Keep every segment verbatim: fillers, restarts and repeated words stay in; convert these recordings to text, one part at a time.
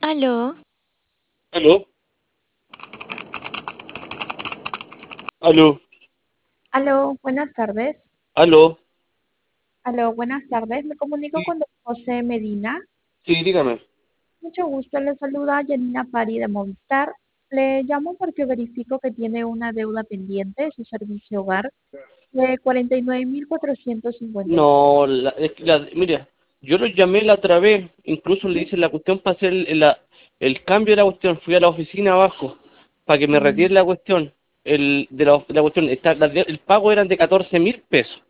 Aló, Aló, aló, Aló, buenas tardes. aló. Aló, buenas tardes. Me comunico Sí, con don José Medina. sí, dígame. Mucho gusto. Le saluda Janina Pari de Movistar. Le llamo porque verifico que tiene una deuda pendiente de su servicio hogar de cuarenta y nueve mil cuatrocientos cincuenta y tres. No, la, es que la- mira, yo lo llamé la otra vez, incluso le hice la cuestión para hacer el, la- el cambio de la cuestión. Fui a la oficina abajo para que me retire Mm, la cuestión. El, de la, la cuestión, está, la de- el pago eran de catorce mil pesos.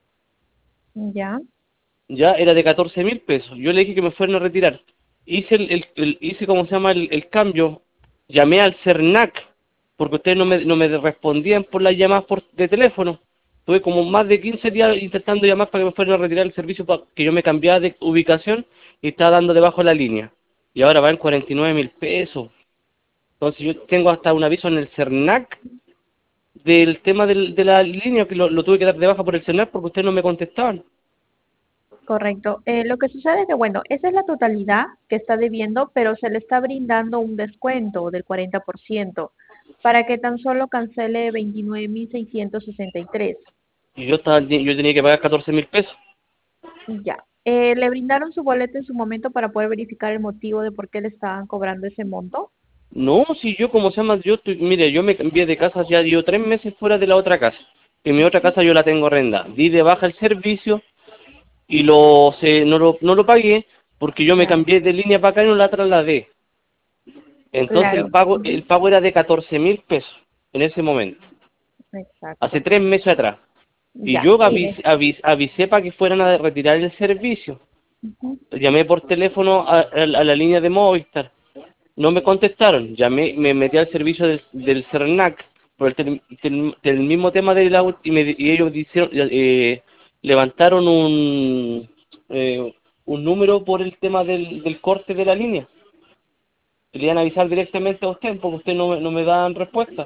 Ya, Ya era de catorce mil pesos. Yo le dije que me fueran a retirar. Hice el, el, el- hice, ¿cómo se llama? El, el cambio. Llamé al CERNAC, porque ustedes no me, no me respondían por las llamadas por, de teléfono. Tuve como más de quince días intentando llamar para que me fueran a retirar el servicio, para que yo me cambiara de ubicación y estaba dando debajo la línea. Y ahora van cuarenta y nueve mil pesos. Entonces yo tengo hasta un aviso en el CERNAC del tema del, de la línea, que lo, lo tuve que dar de baja por el CERNAC porque ustedes no me contestaban. correcto. Eh, lo que sucede es que, bueno, esa es la totalidad que está debiendo, pero se le está brindando un descuento del cuarenta por ciento para que tan solo cancele veintinueve mil seiscientos sesenta y tres. Y yo, estaba, yo tenía que pagar catorce mil pesos. Ya. Eh, ¿le brindaron su boleto en su momento para poder verificar el motivo de por qué le estaban cobrando ese monto? No, si yo, como se llama, yo estoy, mire, yo me cambié de casa ya yo tres meses fuera de la otra casa. En mi otra casa yo la tengo arrendada. Di de baja el servicio y lo, se, no, lo, no lo pagué porque yo me Claro, cambié de línea para acá y no la trasladé. Entonces el claro. pago, Ujú. el pago era de catorce mil pesos en ese momento, hace Exacto. tres meses atrás. Y Ya, yo mire. avisé, avis- avisé para que fueran a retirar el servicio. Ujú. Llamé por teléfono a, a la a la línea de Movistar. No me contestaron, llamé, me metí al servicio del, del CERNAC por el, tel- tel- del mismo tema de la ult- y, me- y ellos hicieron, eh, levantaron un eh, un número por el tema del, del corte de la línea. Querían avisar directamente a usted porque usted no, me- no me dan respuesta.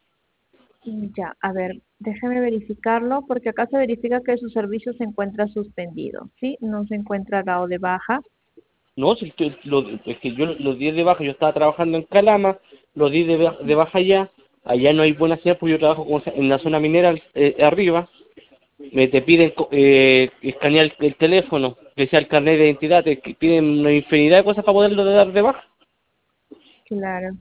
Ya, a ver, déjeme verificarlo porque acá se verifica que su servicio se encuentra suspendido, ¿sí? No se encuentra dado de baja. No, si usted- lo- es que yo los días de baja, yo estaba trabajando en Calama, los días de, ba- de baja allá, allá no hay buena señal porque yo trabajo como se- en la zona minera eh, arriba. Me te piden co- eh, escanear el, el teléfono, que sea el carnet de identidad, te que piden una infinidad de cosas para poderlo dar de baja. Claro.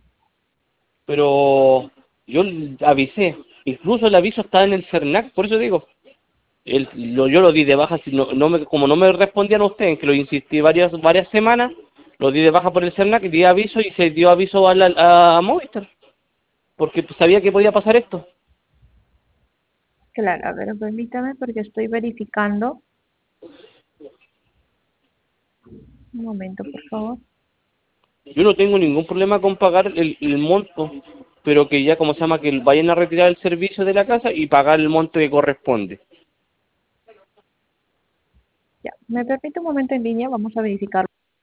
Pero yo l- avisé, incluso el aviso está en el CERNAC, por eso digo, el, lo, yo lo di de baja, si no, no me, como no me respondían a ustedes, que lo insistí varias varias semanas, lo di de baja por el CERNAC, di aviso y se dio aviso a, la, a Movistar, porque pues, sabía que podía pasar esto. Claro, a ver, permítame porque estoy verificando. Un momento, por favor. Yo no tengo ningún problema con pagar el, el monto, pero que ya, como se llama, que vayan a retirar el servicio de la casa y pagar el monto que corresponde. Ya, me permite un momento en línea, vamos a verificarlo.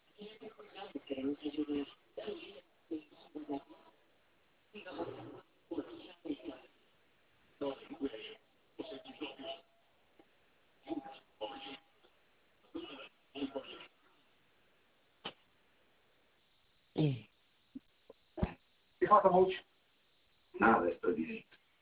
¿Te falta mucho? Nada, estoy bien.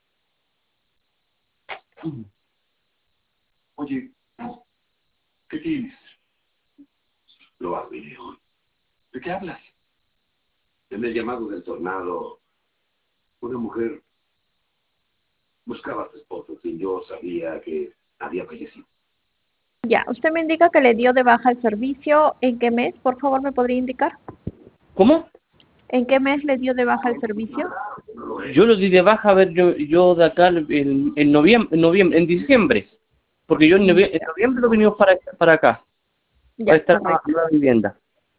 Oye, ¿qué tienes? Lo arruiné hoy. ¿De qué hablas? En el llamado del tornado, una mujer buscaba a su esposo, quien yo sabía que había fallecido. Ya, usted me indica que le dio de baja el servicio. ¿En qué mes? Por favor, ¿me podría indicar? ¿Cómo? ¿En qué mes le dio de baja el servicio? Yo lo di de baja, a ver, yo, yo de acá en, en noviembre, en noviembre, en diciembre, porque yo en, novie- en Ya, noviembre lo vinimos para, para acá, para ya, esta nueva, correcto. nueva vivienda.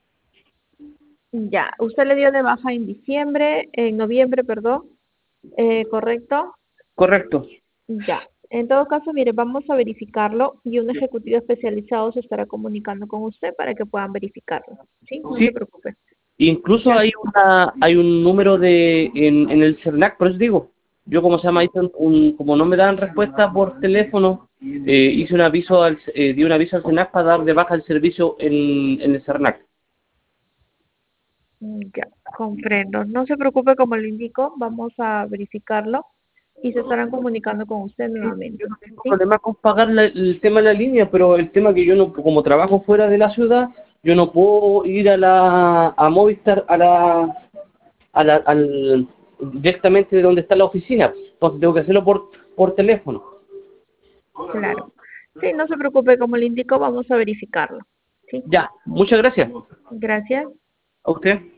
Ya, usted le dio de baja en diciembre, en noviembre, perdón, eh, ¿correcto? Correcto. Ya. En todo caso, mire, vamos a verificarlo y un ejecutivo especializado se estará comunicando con usted para que puedan verificarlo. ¿Sí? No Sí, se preocupe. incluso Ya. hay una, hay un número de en, en el CERNAC, por eso digo, yo como se llama, hice un, un- como no me dan respuesta por teléfono, eh, hice un aviso al, eh, di un aviso al CERNAC para dar de baja el servicio en, en el CERNAC. Mm, ya, comprendo. No se preocupe, como le indico, vamos a verificarlo y se estarán comunicando con usted Yo nuevamente. no tengo ¿Sí? problema con pagar la- el tema de la línea, pero el tema que yo no, como trabajo fuera de la ciudad, yo no puedo ir a la a Movistar a la a la al directamente de donde está la oficina, entonces tengo que hacerlo por por teléfono. Claro. Sí, no se preocupe, como le indico, vamos a verificarlo. Sí. Ya, muchas gracias. Gracias. A usted.